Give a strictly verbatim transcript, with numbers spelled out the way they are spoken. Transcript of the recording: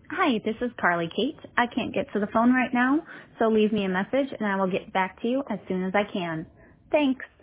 Hi, this is Carly Kate. I can't get to the phone right now, so leave me a message and I will get back to you as soon as I can. Thanks.